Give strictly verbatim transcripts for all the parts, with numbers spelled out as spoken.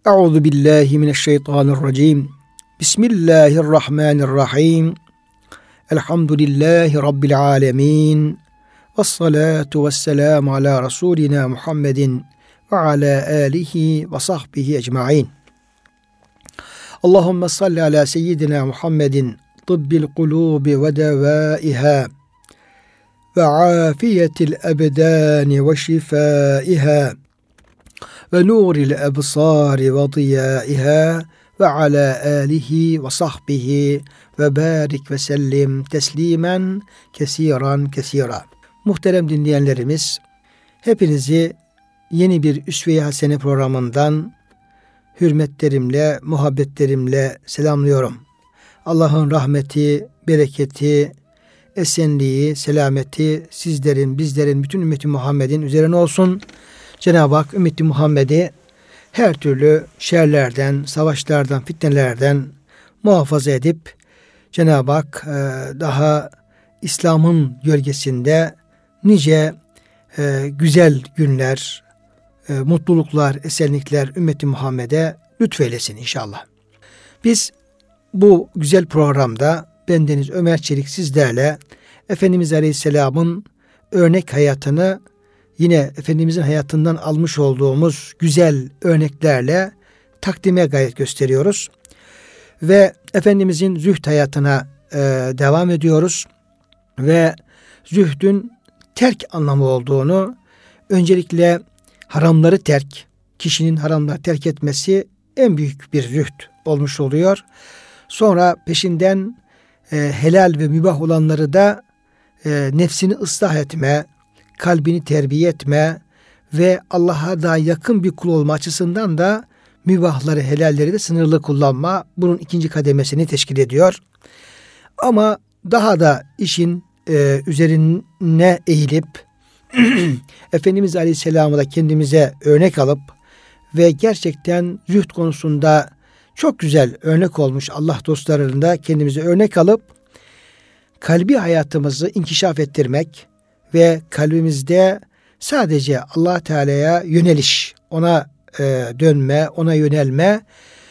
Euzu billahi mineşşeytanirracim. Bismillahirrahmanirrahim. Elhamdülillahi rabbil alamin. Ves salatu vesselam ala rasulina Muhammedin ve ala alihi ve sahbihi ecmaîn. Allahumme salli ala seyyidina Muhammedin tıbbil kulubi ve devaiha ve afiyetil ebdani ve şifaiha ve nuril ebsari ve diyaiha ve ala alihi ve sahbihi ve barik ve sellim teslimen kesiran kesira. Muhterem dinleyenlerimiz, hepinizi yeni bir Üsve-i Hasene programından hürmetlerimle, muhabbetlerimle selamlıyorum. Allah'ın rahmeti, bereketi, esenliği, selameti sizlerin, bizlerin, bütün ümmeti Muhammed'in üzerine olsun. Cenab-ı Hak ümmeti Muhammed'i her türlü şerlerden, savaşlardan, fitnelerden muhafaza edip Cenab-ı Hak daha İslam'ın gölgesinde nice güzel günler, mutluluklar, esenlikler ümmeti Muhammed'e lütfeylesin inşallah. Biz bu güzel programda bendeniz Ömer Çelik sizlerle Efendimiz Aleyhisselam'ın örnek hayatını yine Efendimizin hayatından almış olduğumuz güzel örneklerle takdime gayret gösteriyoruz. Ve Efendimizin zühd hayatına e, devam ediyoruz. Ve zühdün terk anlamı olduğunu, öncelikle haramları terk, kişinin haramları terk etmesi en büyük bir zühd olmuş oluyor. Sonra peşinden e, helal ve mübah olanları da e, nefsini ıslah etme, kalbini terbiye etme ve Allah'a daha yakın bir kul olma açısından da mübahları, helalleri de sınırlı kullanma bunun ikinci kademesini teşkil ediyor. Ama daha da işin e, üzerine eğilip Efendimiz Aleyhisselam'ı da kendimize örnek alıp ve gerçekten zühd konusunda çok güzel örnek olmuş Allah dostlarında kendimize örnek alıp kalbi hayatımızı inkişaf ettirmek ve kalbimizde sadece Allah Teala'ya yöneliş, ona e, dönme, ona yönelme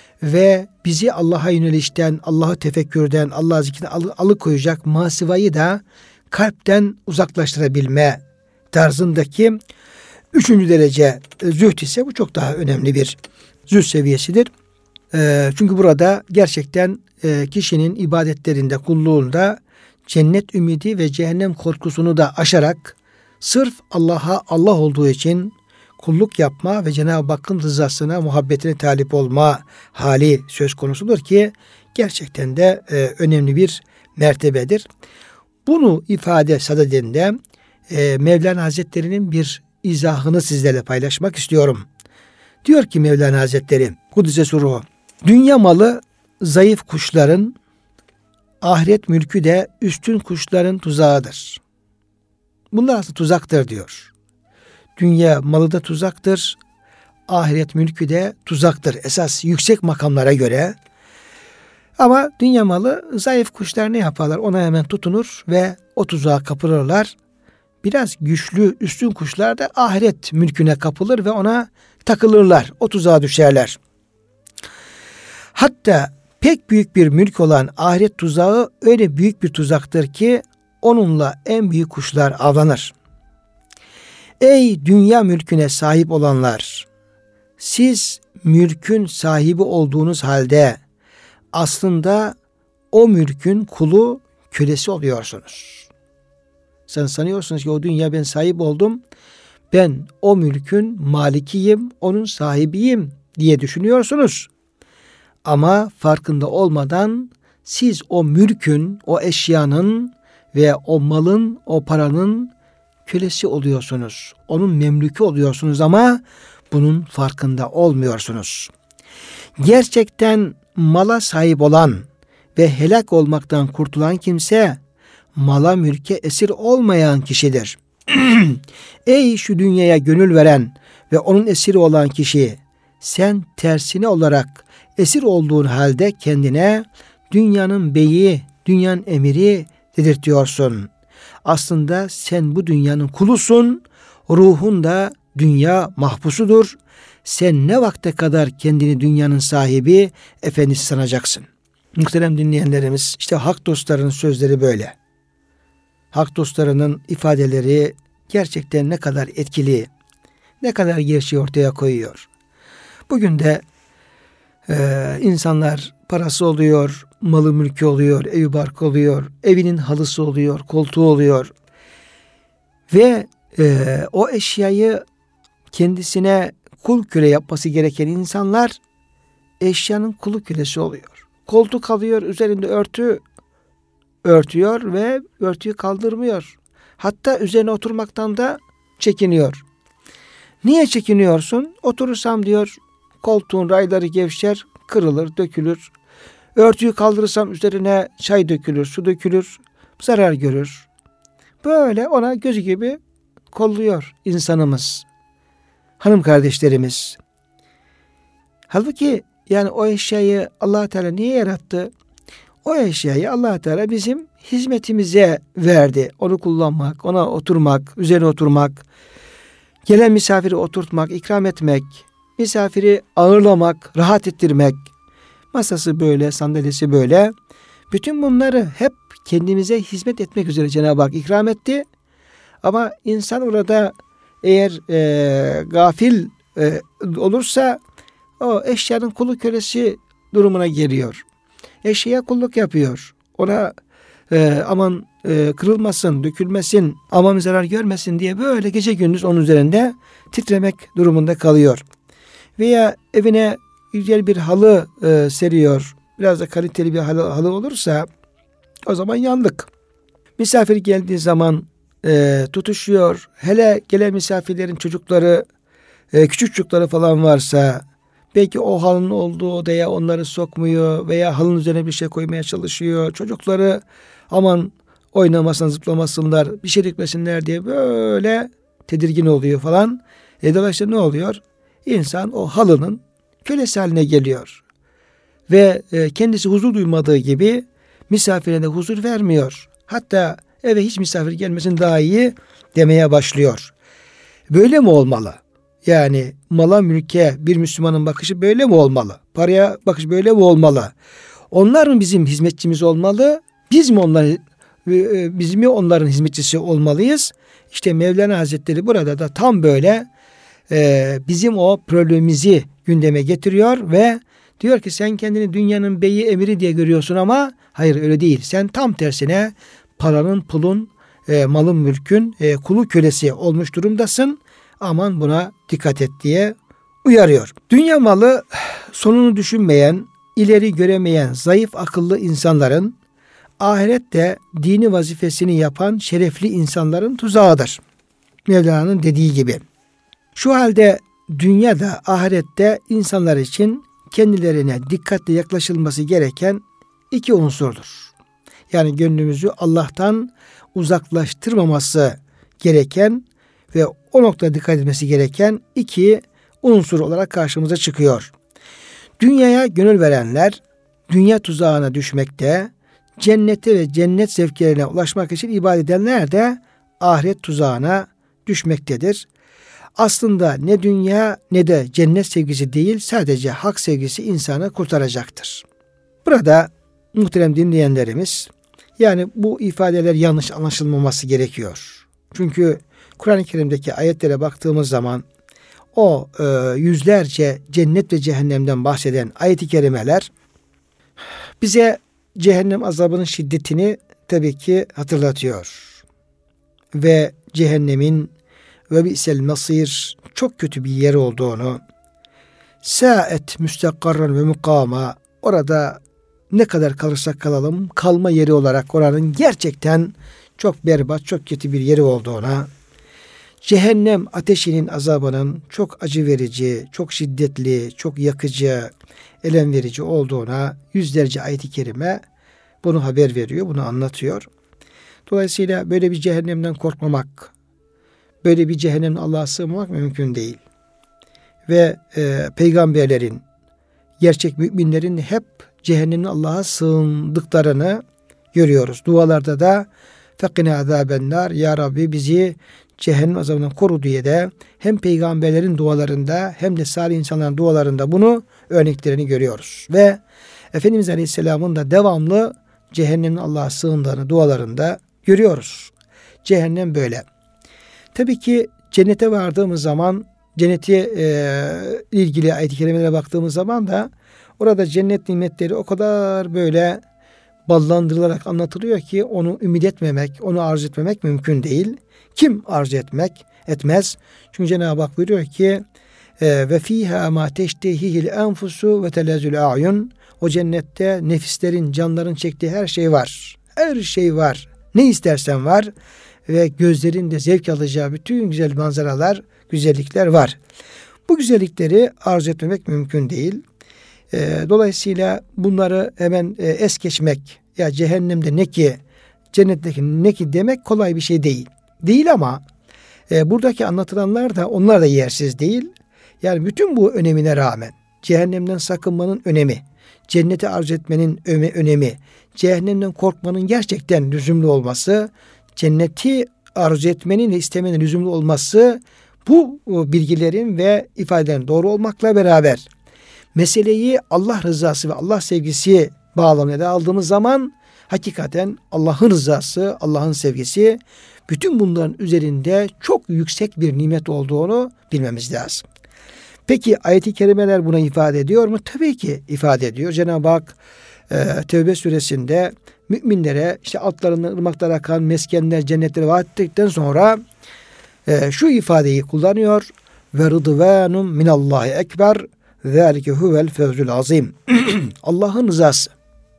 ve bizi Allah'a yönelişten, Allah'ı tefekkürden, Allah zikrine alı, alıkoyacak masivayı da kalpten uzaklaştırabilme tarzındaki üçüncü derece zühd ise bu çok daha önemli bir zühd seviyesidir. E, çünkü burada gerçekten e, kişinin ibadetlerinde, kulluğunda cennet ümidi ve cehennem korkusunu da aşarak sırf Allah'a Allah olduğu için kulluk yapma ve Cenab-ı Hakk'ın rızasına, muhabbetine talip olma hali söz konusudur ki gerçekten de e, önemli bir mertebedir. Bunu ifade sadedinde e, Mevlana Hazretleri'nin bir izahını sizlerle paylaşmak istiyorum. Diyor ki Mevlana Hazretleri, Kudüs'e ruhu, dünya malı zayıf kuşların, ahiret mülkü de üstün kuşların tuzağıdır. Bunlar aslında tuzaktır diyor. Dünya malı da tuzaktır. Ahiret mülkü de tuzaktır. Esas yüksek makamlara göre. Ama dünya malı zayıf kuşlar ne yaparlar? Ona hemen tutunur ve o tuzağa kapılırlar. Biraz güçlü üstün kuşlar da ahiret mülküne kapılır ve ona takılırlar. O tuzağa düşerler. Hatta pek büyük bir mülk olan ahiret tuzağı öyle büyük bir tuzaktır ki onunla en büyük kuşlar avlanır. Ey dünya mülküne sahip olanlar! Siz mülkün sahibi olduğunuz halde aslında o mülkün kulu, kölesi oluyorsunuz. Sen sanıyorsunuz ki o dünya ben sahip oldum, ben o mülkün malikiyim, onun sahibiyim diye düşünüyorsunuz. Ama farkında olmadan siz o mülkün, o eşyanın ve o malın, o paranın kölesi oluyorsunuz. Onun memlükü oluyorsunuz ama bunun farkında olmuyorsunuz. Gerçekten mala sahip olan ve helak olmaktan kurtulan kimse mala mülke esir olmayan kişidir. Ey şu dünyaya gönül veren ve onun esiri olan kişi, sen tersine olarak esir olduğun halde kendine dünyanın beyi, dünyanın emiri dedirtiyorsun. Aslında sen bu dünyanın kulusun, ruhun da dünya mahpusudur. sen ne vakte kadar kendini dünyanın sahibi, efendisi sanacaksın? Muhterem dinleyenlerimiz, işte hak dostlarının sözleri böyle. Hak dostlarının ifadeleri gerçekten ne kadar etkili, ne kadar gerçeği ortaya koyuyor. Bugün de e, insanlar parası oluyor, malı mülkü oluyor, evi barkı oluyor, evinin halısı oluyor, koltuğu oluyor. Ve e, o eşyayı kendisine kul köle yapması gereken insanlar eşyanın kulu kölesi oluyor. Koltuk alıyor, üzerinde örtü örtüyor ve örtüyü kaldırmıyor. Hatta üzerine oturmaktan da çekiniyor. Niye çekiniyorsun? Oturursam diyor koltuğun rayları gevşer, kırılır, dökülür. Örtüyü kaldırırsam üzerine çay dökülür, su dökülür, zarar görür. Böyle ona gözü gibi kolluyor insanımız, hanım kardeşlerimiz. Halbuki yani o eşyayı Allah Teala niye yarattı? O eşyayı Allah Teala bizim hizmetimize verdi. Onu kullanmak, ona oturmak, üzerine oturmak, gelen misafiri oturtmak, ikram etmek, misafiri ağırlamak, rahat ettirmek, masası böyle, sandalyesi böyle. Bütün bunları hep kendimize hizmet etmek üzere Cenab-ı Hak ikram etti. Ama insan orada eğer e, gafil e, olursa o eşyanın kulu kölesi durumuna geliyor. Eşeğe kulluk yapıyor. Ona e, aman e, kırılmasın, dökülmesin, aman zarar görmesin diye böyle gece gündüz onun üzerinde titremek durumunda kalıyor. Veya evine güzel bir halı e, seriyor. Biraz da kaliteli bir halı, halı olursa o zaman yandık. Misafir geldiği zaman e, tutuşuyor. Hele gelen misafirlerin çocukları, e, küçük çocukları falan varsa belki o halının olduğu odaya onları sokmuyor veya halının üzerine bir şey koymaya çalışıyor. Çocukları aman oynamasın, zıplamasınlar, bir şey dökmesinler diye böyle tedirgin oluyor falan. E dolayısıyla ne oluyor? İnsan o halının kölesi haline geliyor. Ve e, kendisi huzur duymadığı gibi misafirine de huzur vermiyor. Hatta eve hiç misafir gelmesin daha iyi demeye başlıyor. Böyle mi olmalı? Yani mala mülke bir Müslümanın bakışı böyle mi olmalı? Paraya bakış böyle mi olmalı? Onlar mı bizim hizmetçimiz olmalı? Biz mi onların biz mi onların hizmetçisi olmalıyız? İşte Mevlana Hazretleri burada da tam böyle e, bizim o problemimizi gündeme getiriyor ve diyor ki sen kendini dünyanın beyi emiri diye görüyorsun ama hayır öyle değil. Sen tam tersine paranın, pulun, e, malın, mülkün e, kulu kölesi olmuş durumdasın. Aman buna dikkat et diye uyarıyor. Dünya malı sonunu düşünmeyen, ileri göremeyen, zayıf akıllı insanların ahirette dini vazifesini yapan şerefli insanların tuzağıdır. Mevlana'nın dediği gibi. Şu halde dünyada, ahirette insanlar için kendilerine dikkatle yaklaşılması gereken iki unsurdur. Yani gönlümüzü Allah'tan uzaklaştırmaması gereken ve o noktada dikkat etmesi gereken iki unsur olarak karşımıza çıkıyor. Dünyaya gönül verenler dünya tuzağına düşmekte, cennete ve cennet zevklerine ulaşmak için ibadet edenler de ahiret tuzağına düşmektedir. Aslında ne dünya ne de cennet sevgisi değil, sadece hak sevgisi insanı kurtaracaktır. Burada muhterem dinleyenlerimiz, yani bu ifadeler yanlış anlaşılmaması gerekiyor. Çünkü Kur'an-ı Kerim'deki ayetlere baktığımız zaman o e, yüzlerce cennet ve cehennemden bahseden ayet-i kerimeler bize cehennem azabının şiddetini tabii ki hatırlatıyor. Ve cehennemin ve bi'sel masir çok kötü bir yer olduğunu, sa'et müstakarran ve mukama, orada ne kadar kalırsak kalalım kalma yeri olarak oranın gerçekten çok berbat, çok kötü bir yeri olduğuna, cehennem ateşinin azabının çok acı verici, çok şiddetli, çok yakıcı, elem verici olduğuna yüzlerce ayet-i kerime bunu haber veriyor, bunu anlatıyor. Dolayısıyla böyle bir cehennemden korkmamak, böyle bir cehennemden Allah'a sığınmak mümkün değil. Ve e, peygamberlerin, gerçek müminlerin hep cehennemin Allah'a sığındıklarını görüyoruz. Dualarda da فَقِنَا عَذَابَ النَّارِ Ya Rabbi bizi cehennem azabından koru diye de hem peygamberlerin dualarında hem de salih insanların dualarında bunu örneklerini görüyoruz. Ve Efendimiz Aleyhisselam'ın da devamlı cehennemin Allah'a sığındığını dualarında görüyoruz. Cehennem böyle. Tabii ki cennete vardığımız zaman, cenneti e, ilgili ayet-i kerimelere baktığımız zaman da orada cennet nimetleri o kadar böyle ballandırılarak anlatılıyor ki onu ümit etmemek, onu arzu etmemek mümkün değil. Kim arzu etmek etmez? Çünkü Cenab-ı Hak buyuruyor ki ve fiha ma teştehihil enfusu ve telezül a'yun. O cennette nefislerin, canların çektiği her şey var. Her şey var. Ne istersen var ve gözlerin de zevk alacağı bütün güzel manzaralar, güzellikler var. Bu güzellikleri arzu etmemek mümkün değil. E, dolayısıyla bunları hemen e, es geçmek, ya cehennemde ne ki, cennetteki ne ki demek kolay bir şey değil. Değil ama e, buradaki anlatılanlar da onlar da yersiz değil. Yani bütün bu önemine rağmen cehennemden sakınmanın önemi, cenneti arzu etmenin önemi, cehennemden korkmanın gerçekten lüzumlu olması, cenneti arzu etmenin ve istemenin lüzumlu olması bu bilgilerin ve ifadelerin doğru olmakla beraber meseleyi Allah rızası ve Allah sevgisi bağlamaya aldığımız zaman hakikaten Allah'ın rızası, Allah'ın sevgisi bütün bunların üzerinde çok yüksek bir nimet olduğunu bilmemiz lazım. Peki ayet-i kerimeler buna ifade ediyor mu? Tabii ki ifade ediyor. Cenab-ı Hak e, Tevbe suresinde müminlere işte altlarından ırmaklar akan meskenler, cennetleri vaat ettikten sonra e, şu ifadeyi kullanıyor. Ve rıdvanun minallahi ekber zâlike huvel fevzul azim. Allah'ın rızası.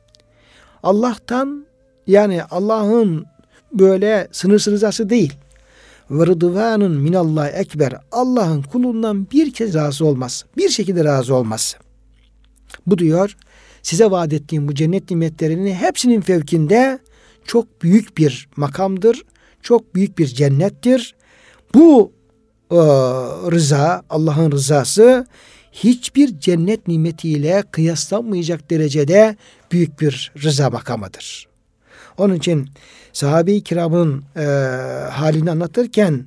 Allah'tan, yani Allah'ın böyle sınırsız rızası değil. Ve rıdvanun minallahi ekber. Allah'ın kulundan bir kez razı olması. Bir şekilde razı olması. Bu diyor, size vaat ettiğim bu cennet nimetlerinin hepsinin fevkinde çok büyük bir makamdır. Çok büyük bir cennettir. Bu e, rıza, Allah'ın rızası hiçbir cennet nimetiyle kıyaslanmayacak derecede büyük bir rıza makamıdır. Onun için sahabe-i kiramın e, halini anlatırken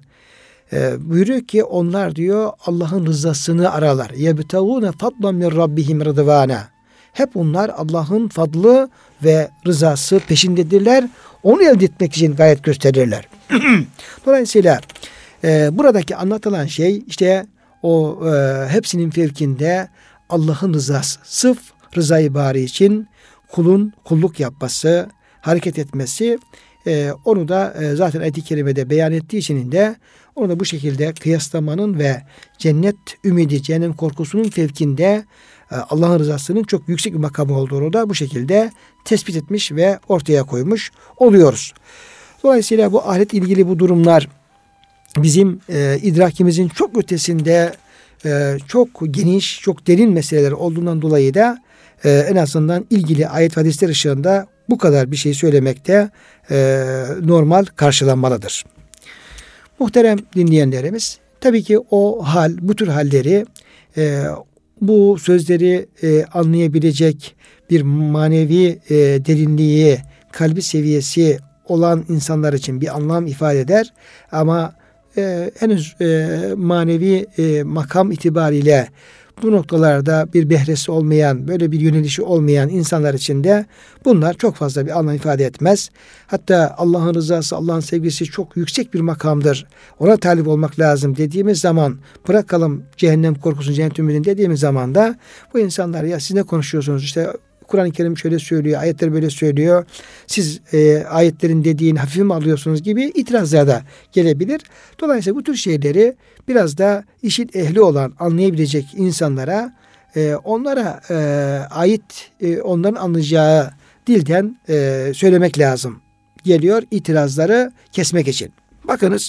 e, buyuruyor ki onlar diyor Allah'ın rızasını ararlar. يَبْتَغُونَ فَضْلًا مِنْ رَبِّهِمْ رَضْوَانًا. Hep onlar Allah'ın fadlı ve rızası peşindedirler. Onu elde etmek için gayret gösterirler. Dolayısıyla e, buradaki anlatılan şey işte o e, hepsinin fevkinde Allah'ın rızası. Sırf rızayı bari için kulun kulluk yapması, hareket etmesi, e, onu da e, zaten ayet-i kerimede beyan ettiği için de onu da bu şekilde kıyaslamanın ve cennet ümidi, cehennem korkusunun fevkinde e, Allah'ın rızasının çok yüksek bir makamı olduğunu da bu şekilde tespit etmiş ve ortaya koymuş oluyoruz. Dolayısıyla bu ahiret ilgili bu durumlar bizim e, idrakimizin çok ötesinde e, çok geniş, çok derin meseleler olduğundan dolayı da e, en azından ilgili ayet ve hadisler ışığında bu kadar bir şey söylemekte e, normal karşılanmalıdır. Muhterem dinleyenlerimiz, tabii ki o hal, bu tür halleri, e, bu sözleri e, anlayabilecek bir manevi e, derinliği, kalbi seviyesi olan insanlar için bir anlam ifade eder. Ama e, henüz e, manevi e, makam itibariyle bu noktalarda bir behresi olmayan, böyle bir yönelişi olmayan insanlar için de bunlar çok fazla bir anlam ifade etmez. Hatta Allah'ın rızası, Allah'ın sevgisi çok yüksek bir makamdır. Ona talip olmak lazım dediğimiz zaman, bırakalım cehennem korkusunu, cennet ümidini dediğimiz zaman da bu insanlar, ya siz ne konuşuyorsunuz, işte Kur'an-ı Kerim şöyle söylüyor, ayetler böyle söylüyor, siz e, ayetlerin dediğini hafife mi alıyorsunuz gibi itirazlar da gelebilir. Dolayısıyla bu tür şeyleri biraz da işin ehli olan, anlayabilecek insanlara, e, onlara e, ait, e, onların anlayacağı dilden e, söylemek lazım geliyor, itirazları kesmek için. Bakınız,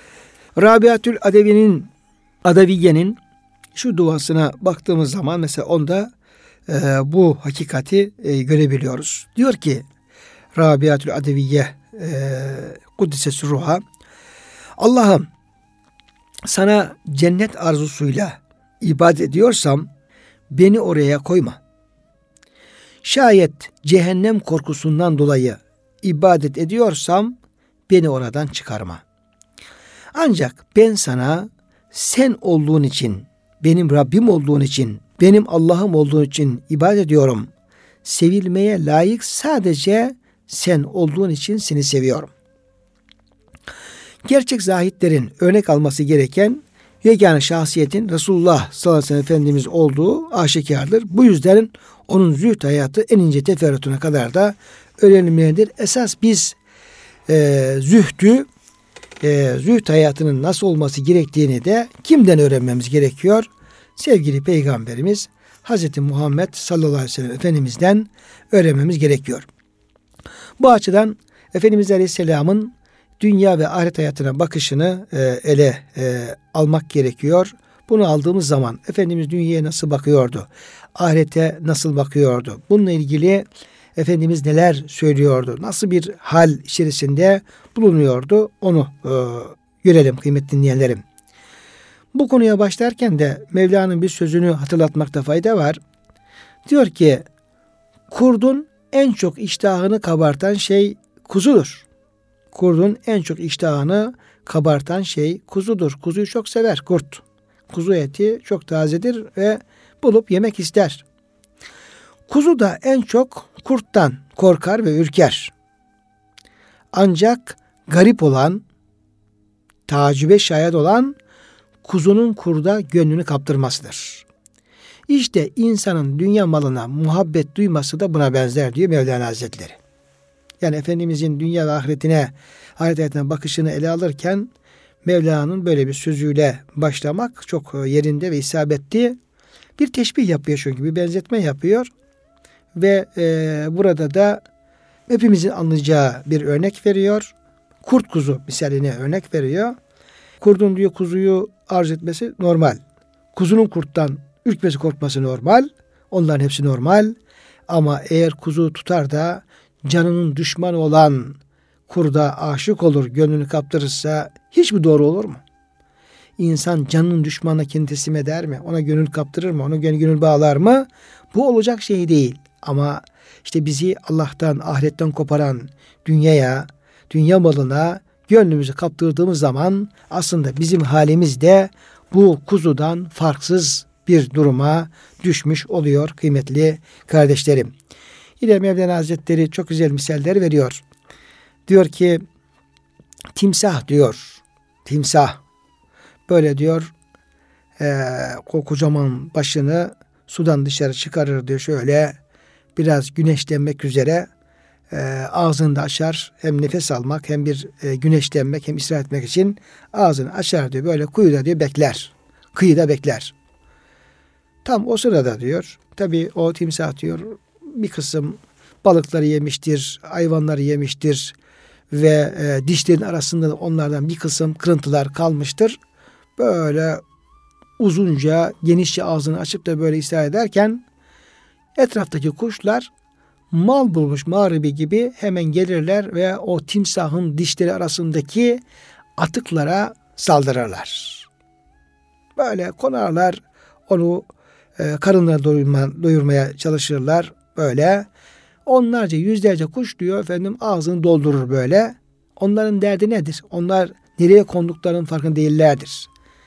Rabiatül Adevi'nin, Adaviye'nin şu duasına baktığımız zaman mesela onda e, bu hakikati e, görebiliyoruz. Diyor ki Rabiatül Adeviye e, Kuddise Ruha, Allah'ım sana cennet arzusuyla ibadet ediyorsam beni oraya koyma. Şayet cehennem korkusundan dolayı ibadet ediyorsam beni oradan çıkarma. Ancak ben sana sen olduğun için, benim Rabbim olduğun için, benim Allah'ım olduğun için ibadet ediyorum. Sevilmeye layık sadece sen olduğun için seni seviyorum. Gerçek zahitlerin örnek alması gereken yegane şahsiyetin Resulullah sallallahu aleyhi ve sellem Efendimiz olduğu aşikardır. Bu yüzden onun zühd hayatı en ince teferruatına kadar da öğrenilmelidir. Esas biz e, zühdü, e, zühd hayatının nasıl olması gerektiğini de kimden öğrenmemiz gerekiyor? Sevgili Peygamberimiz Hazreti Muhammed sallallahu aleyhi ve sellem Efendimiz'den öğrenmemiz gerekiyor. Bu açıdan Efendimiz Aleyhisselam'ın dünya ve ahiret hayatına bakışını e, ele e, almak gerekiyor. Bunu aldığımız zaman Efendimiz dünyaya nasıl bakıyordu? Ahirete nasıl bakıyordu? Bununla ilgili Efendimiz neler söylüyordu? Nasıl bir hal içerisinde bulunuyordu? Onu e, görelim kıymetli dinleyenlerim. Bu konuya başlarken de Mevla'nın bir sözünü hatırlatmakta fayda var. Diyor ki, kurdun en çok iştahını kabartan şey kuzudur. Kurdun en çok iştahını kabartan şey kuzudur. Kuzuyu çok sever kurt. Kuzu eti çok tazedir ve bulup yemek ister. Kuzu da en çok kurttan korkar ve ürker. Ancak garip olan, tacübe şayet olan kuzunun kurda gönlünü kaptırmasıdır. İşte insanın dünya malına muhabbet duyması da buna benzer diyor Mevlana Hazretleri. Yani Efendimizin dünya ve ahiretine, ahiret hayatına bakışını ele alırken Mevlana'nın böyle bir sözüyle başlamak çok yerinde ve isabetli. Bir teşbih yapıyor çünkü, bir benzetme yapıyor. Ve e, burada da hepimizin anlayacağı bir örnek veriyor. Kurt kuzu misaline örnek veriyor. Kurdun diyor kuzuyu arz etmesi normal. Kuzunun kurttan ürkmesi, korkması normal. Onların hepsi normal. Ama eğer kuzu tutar da canının düşmanı olan kurda aşık olur, gönlünü kaptırırsa hiç mi doğru olur mu? İnsan canının düşmanına kendini teslim eder mi? Ona gönül kaptırır mı? Ona gönül, gönül bağlar mı? Bu olacak şey değil. Ama işte bizi Allah'tan, ahiretten koparan dünyaya, dünya malına gönlümüzü kaptırdığımız zaman aslında bizim halimiz de bu kuzudan farksız bir duruma düşmüş oluyor kıymetli kardeşlerim. Yine Mevlana Hazretleri çok güzel misaller veriyor. Diyor ki timsah diyor. Timsah böyle diyor e, kocaman başını sudan dışarı çıkarır diyor, şöyle biraz güneşlenmek üzere e, ağzını da açar. Hem nefes almak hem bir e, güneşlenmek hem istirahat etmek için ağzını açar diyor. Böyle kuyuda diyor bekler. Kıyıda bekler. Tam o sırada diyor. Tabii o timsah diyor bir kısım balıkları yemiştir, hayvanları yemiştir ve e, dişlerin arasında da onlardan bir kısım kırıntılar kalmıştır. Böyle uzunca, genişçe ağzını açıp da böyle istirahat ederken etraftaki kuşlar mal bulmuş mağribi gibi hemen gelirler ve o timsahın dişleri arasındaki atıklara saldırırlar. Böyle konarlar, onu e, karınlarına doyurma, doyurmaya çalışırlar. Böyle onlarca, yüzlerce kuş diyor efendim ağzını doldurur böyle. Onların derdi nedir? Onlar nereye konduklarının farkında değillerdir.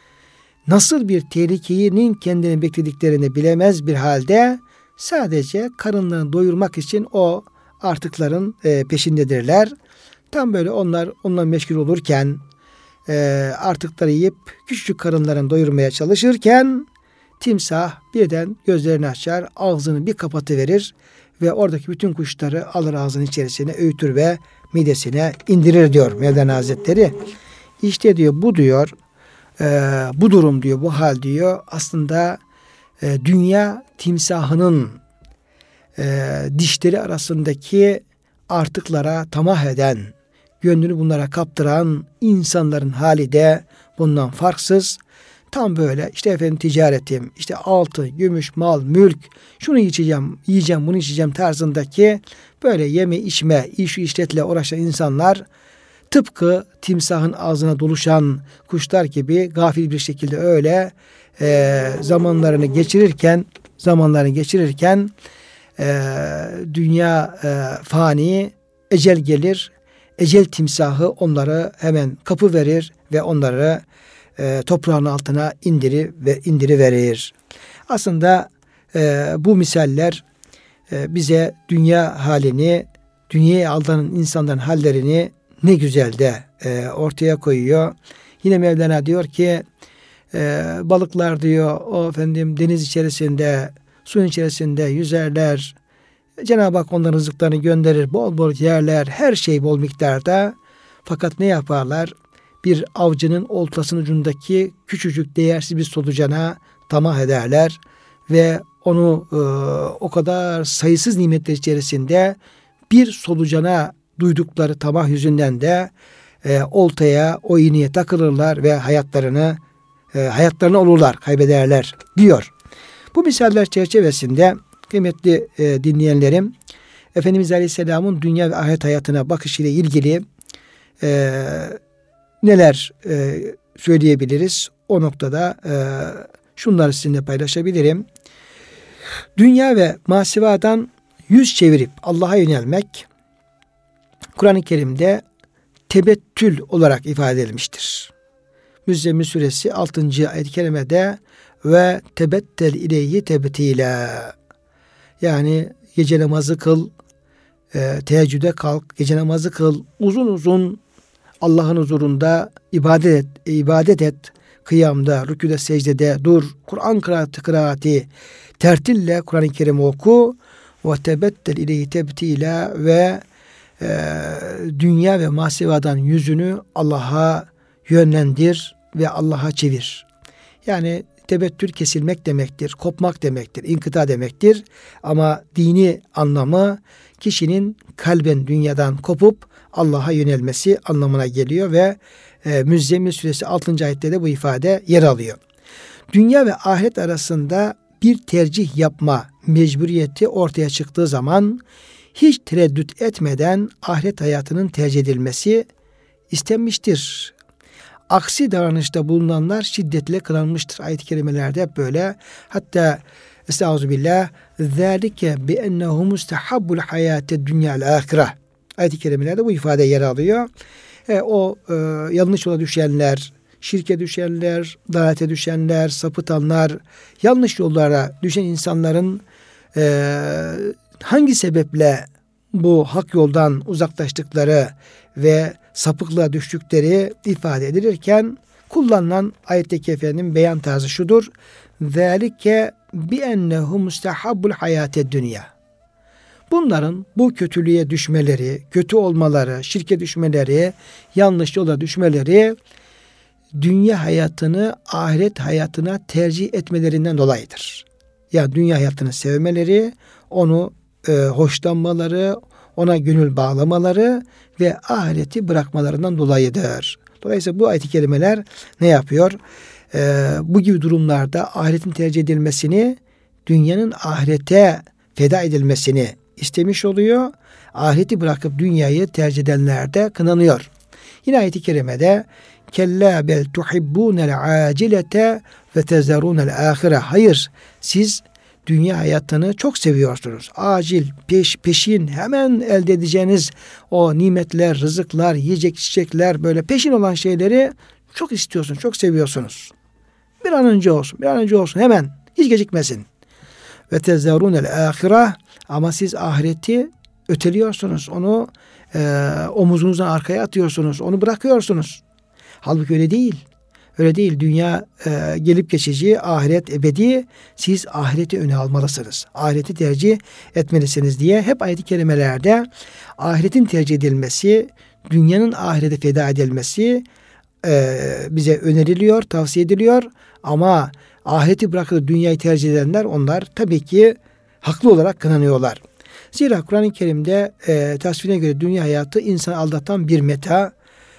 Nasıl bir tehlikenin kendini beklediklerini bilemez bir halde sadece karınlarını doyurmak için o artıkların e, peşindedirler. Tam böyle onlar onunla meşgul olurken e, artıkları yiyip küçücük karınlarını doyurmaya çalışırken timsah birden gözlerini açar, ağzını bir kapatıverir ve oradaki bütün kuşları alır ağzının içerisine, öğütür ve midesine indirir diyor Mevlana Hazretleri. İşte diyor bu diyor e, bu durum diyor, bu hal diyor aslında e, dünya timsahının e, dişleri arasındaki artıklara tamah eden, gönlünü bunlara kaptıran insanların hali de bundan farksız. Tam böyle işte efendim ticaretim, işte altın, gümüş, mal, mülk, şunu içeceğim, yiyeceğim, bunu içeceğim tarzındaki böyle yeme içme, iş işletle uğraşan insanlar tıpkı timsahın ağzına doluşan kuşlar gibi gafil bir şekilde öyle e, zamanlarını geçirirken, zamanlarını geçirirken e, dünya e, fani, ecel gelir, ecel timsahı onları hemen kapı verir ve onları e, toprağın altına indiri ve indiriverir. Aslında e, bu misaller e, bize dünya halini, dünyaya aldanan insanların hallerini ne güzel de e, ortaya koyuyor. Yine Mevlana diyor ki e, balıklar diyor o efendim deniz içerisinde, suyun içerisinde yüzerler. Cenab-ı Hak onların rızıklarını gönderir, bol bol yerler, her şey bol miktarda. Fakat ne yaparlar? Bir avcının oltasının ucundaki küçücük değersiz bir solucana tamah ederler ve onu e, o kadar sayısız nimetler içerisinde bir solucana duydukları tamah yüzünden de e, oltaya, o iğneye takılırlar ve hayatlarını e, hayatlarını olurlar, kaybederler diyor. Bu misaller çerçevesinde kıymetli e, dinleyenlerim, Efendimiz Aleyhisselam'ın dünya ve ahiret hayatına bakışıyla ilgili e, neler e, söyleyebiliriz? O noktada e, şunları sizinle paylaşabilirim. Dünya ve masivadan yüz çevirip Allah'a yönelmek Kur'an-ı Kerim'de tebettül olarak ifade edilmiştir. Müzzemmil suresi altıncı ayet-i kerimede ve tebettel ileyhi tebtila, yani gece namazı kıl, e, teheccüde kalk, gece namazı kıl, uzun uzun Allah'ın huzurunda ibadet et, ibadet et, kıyamda, rükûde, secdede dur, Kur'an kıraati, kıraati tertille Kur'an-ı Kerim'i oku ve tebettel ileyhi tebtila ve e, dünya ve masivadan yüzünü Allah'a yönlendir ve Allah'a çevir. Yani tebettül kesilmek demektir, kopmak demektir, inkıta demektir. Ama dini anlamı kişinin kalben dünyadan kopup Allah'a yönelmesi anlamına geliyor ve e, Müzzemmil suresi altıncı ayette de bu ifade yer alıyor. Dünya ve ahiret arasında bir tercih yapma mecburiyeti ortaya çıktığı zaman hiç tereddüt etmeden ahiret hayatının tercih edilmesi istenmiştir. Aksi davranışta bulunanlar şiddetle kınanmıştır. Ayet-i kerimelerde hep böyle. Hatta estağfirullah zâlike bi ennehu mustahabbul hayâte dünya'l âhire. Ayet-i kerimelerde bu ifade yer alıyor. E, o e, yanlış yola düşenler, şirke düşenler, dalalete düşenler, sapıtanlar, yanlış yollara düşen insanların e, hangi sebeple bu hak yoldan uzaklaştıkları ve sapıklığa düştükleri ifade edilirken kullanılan ayetteki efendim beyan tarzı şudur. Zalike bi ennehu mustahabbul hayate dünya. Bunların bu kötülüğe düşmeleri, kötü olmaları, şirke düşmeleri, yanlış yola düşmeleri dünya hayatını ahiret hayatına tercih etmelerinden dolayıdır. Yani dünya hayatını sevmeleri, onu e, hoşlanmaları, ona gönül bağlamaları ve ahireti bırakmalarından dolayıdır. Dolayısıyla bu ayet-i kerimeler ne yapıyor? Ee, bu gibi durumlarda ahiretin tercih edilmesini, dünyanın ahirete feda edilmesini istemiş oluyor. Ahireti bırakıp dünyayı tercih edenler de kınanıyor. Yine ayet-i kerimede kella bel tuhibbunel acilete ve tezerunel ahire. Hayır, siz dünya hayatını çok seviyorsunuz. Acil, peş, peşin, hemen elde edeceğiniz o nimetler, rızıklar, yiyecek, içecekler, böyle peşin olan şeyleri çok istiyorsunuz, çok seviyorsunuz. Bir an önce olsun, bir an önce olsun, hemen, hiç gecikmesin. Ve tezerunel ahire, ama siz ahireti öteliyorsunuz. Onu e, omuzunuzdan arkaya atıyorsunuz, onu bırakıyorsunuz. Halbuki öyle değil. Öyle değil. Dünya e, gelip geçici, ahiret ebedi. Siz ahireti öne almalısınız. Ahireti tercih etmelisiniz diye hep ayet-i kerimelerde ahiretin tercih edilmesi, dünyanın ahirete feda edilmesi e, bize öneriliyor, tavsiye ediliyor. Ama ahireti bırakıp dünyayı tercih edenler, onlar tabii ki haklı olarak kınanıyorlar. Zira Kur'an-ı Kerim'de e, tasvirine göre dünya hayatı insanı aldatan bir meta,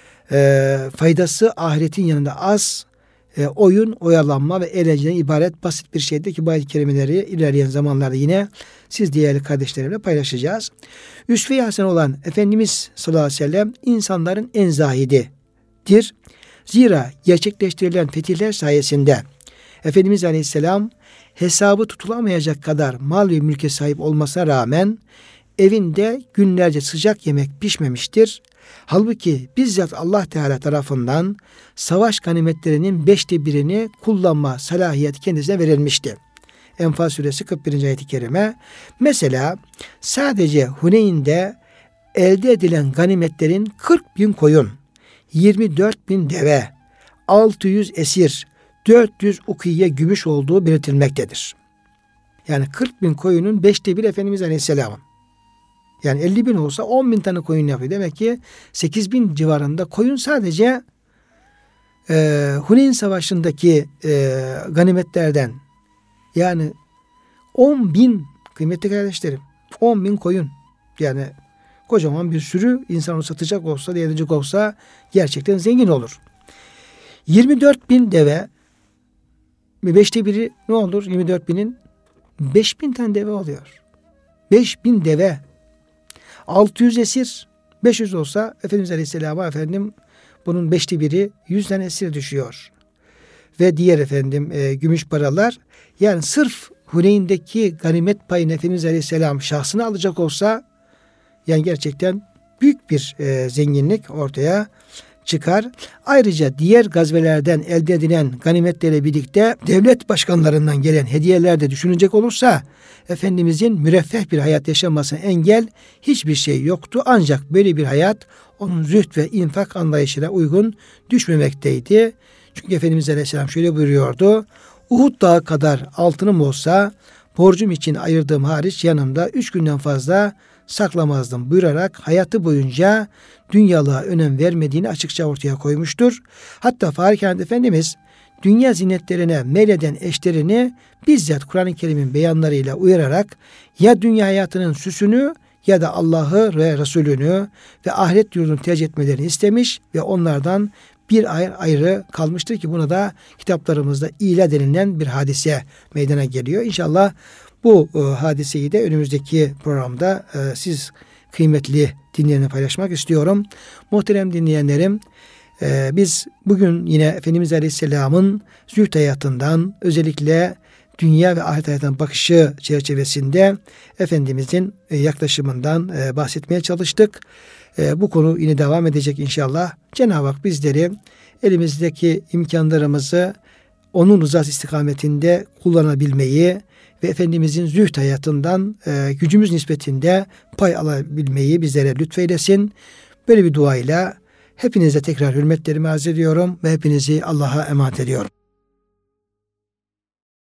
E, faydası ahiretin yanında az, e, oyun, oyalanma ve eğlenceden ibaret basit bir şeydir ki bu ayet-i kerimeleri ilerleyen zamanlarda yine siz değerli kardeşlerimle paylaşacağız. Üsve-i Hasen olan Efendimiz sallallahu aleyhi ve sellem insanların en zahididir. Zira gerçekleştirilen fetihler sayesinde Efendimiz aleyhisselam hesabı tutulamayacak kadar mal ve mülke sahip olmasına rağmen evinde günlerce sıcak yemek pişmemiştir. Halbuki bizzat Allah Teala tarafından savaş ganimetlerinin beşte birini kullanma salahiyeti kendisine verilmişti. Enfal suresi kırk birinci ayet-i kerime. Mesela sadece Huneyn'de elde edilen ganimetlerin kırk bin koyun, yirmi dört bin deve, altı yüz esir, dört yüz ukiye gümüş olduğu belirtilmektedir. Yani kırk bin koyunun beşte bir Efendimiz Aleyhisselam'ın. Yani elli bin olsa on bin tane koyun yapıyor. Demek ki sekiz bin civarında koyun sadece e, Huneyn Savaşı'ndaki e, ganimetlerden. Yani on bin kıymetli kardeşlerim, on bin koyun. Yani kocaman bir sürü insan onu satacak olsa, değerlenecek olsa gerçekten zengin olur. yirmi dört bin deve, beşte biri ne olur? yirmi dört binin beş bin tane deve oluyor. beş bin deve. altı yüz esir, beş yüz olsa Efendimiz Aleyhisselam'a efendim bunun beşte biri yüz tane esir düşüyor. Ve diğer efendim e, gümüş paralar, yani sırf Huneyn'deki ganimet payını Efendimiz Aleyhisselam şahsına alacak olsa yani gerçekten büyük bir e, zenginlik ortaya çıkar. Ayrıca diğer gazvelerden elde edilen ganimetlerle birlikte devlet başkanlarından gelen hediyeler de düşünecek olursa Efendimizin müreffeh bir hayat yaşamasına engel hiçbir şey yoktu. Ancak böyle bir hayat onun zühd ve infak anlayışına uygun düşmemekteydi. Çünkü Efendimiz Aleyhisselam şöyle buyuruyordu. Uhud dağı kadar altınım olsa borcum için ayırdığım hariç yanımda üç günden fazla saklamazdım buyurarak hayatı boyunca dünyalığa önem vermediğini açıkça ortaya koymuştur. Hatta Fahri Kainat Efendimiz dünya zinetlerine meyleden eşlerini bizzat Kur'an-ı Kerim'in beyanlarıyla uyararak ya dünya hayatının süsünü ya da Allah'ı ve Resulünü ve ahiret yurdunu tercih etmelerini istemiş ve onlardan bir ayrı, ayrı kalmıştır ki buna da kitaplarımızda ila denilen bir hadise meydana geliyor. İnşallah bu e, hadiseyi de önümüzdeki programda e, siz kıymetli dinleyenlerle paylaşmak istiyorum. Muhterem dinleyenlerim, e, biz bugün yine Efendimiz Aleyhisselam'ın zühd hayatından, özellikle dünya ve ahiret hayatına bakışı çerçevesinde Efendimizin e, yaklaşımından e, bahsetmeye çalıştık. E, bu konu yine devam edecek inşallah. Cenab-ı Hak bizleri elimizdeki imkanlarımızı onun rızası istikametinde kullanabilmeyi ve Efendimizin zühd hayatından e, gücümüz nispetinde pay alabilmeyi bizlere lütfeylesin. Böyle bir duayla hepinize tekrar hürmetlerimi arz ediyorum ve hepinizi Allah'a emanet ediyorum.